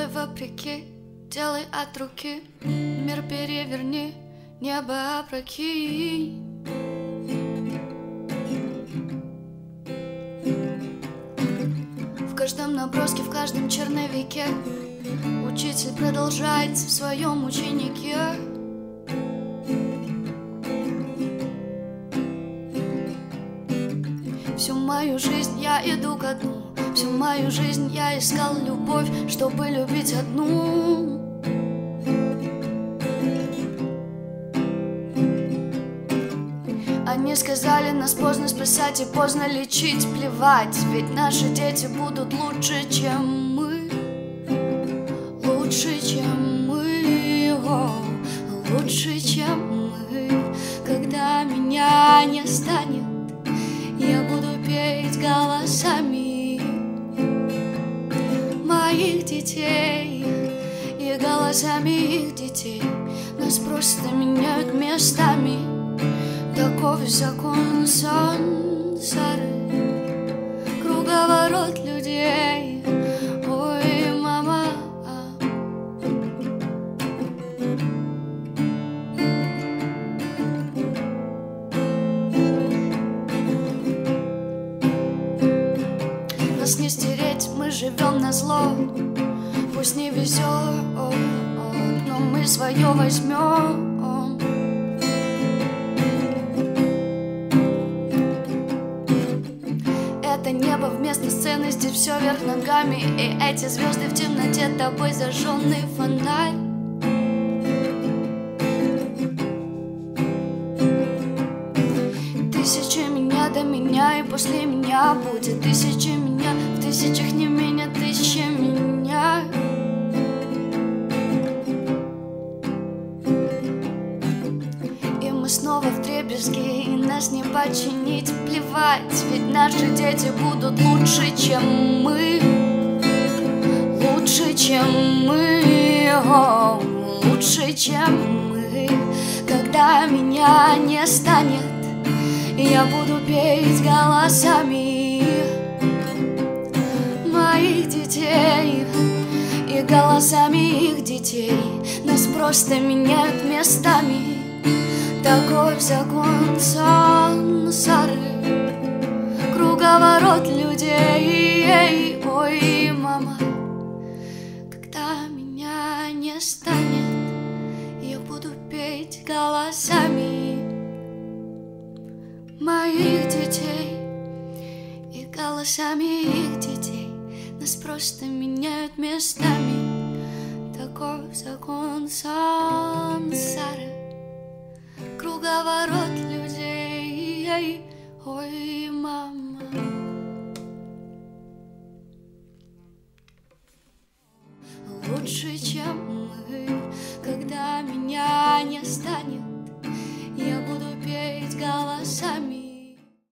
вопреки, делай от руки, мир переверни, небо опрокинь. В каждом наброске, в каждом черновике учитель продолжается в своем ученике. Всю мою жизнь я иду ко дну, всю мою жизнь я искал любовь, чтобы любить одну. Они сказали, нас поздно спасать и поздно лечить, плевать, ведь наши дети будут лучше, чем мы. Лучше, чем мы, лучше, чем мы. Когда меня не станет, я буду петь голосами моих детей и голосами их детей. Нас просто меняют местами, таков закон сансары, круговорот людей. Ой, мама, нас не стереть, мы живем на зло. Пусть не везет, но мы свое возьмем. Это небо вместо сцены, здесь все вверх ногами. И эти звезды в темноте, тобой зажженный фонарь. Тысячи меня до меня, и после меня будет тысячи меня. В тысячах не меня, тысячи меня. И мы снова вдребезги, и нас не починить, плевать, ведь наши дети будут лучше, чем мы. Лучше, чем мы, лучше, чем мы. Когда меня не станет, я буду петь голосами моих детей и голосами их детей. Нас просто меняют местами, такой закон сансары, круговорот людей. Ой, мама, когда меня не станет, я буду петь голосами моих детей и голосами их детей. Нас просто меняют местами, таков закон сансары, круговорот людей. Ой, мама. Лучше, чем мы. Когда меня не станет, я буду петь голосами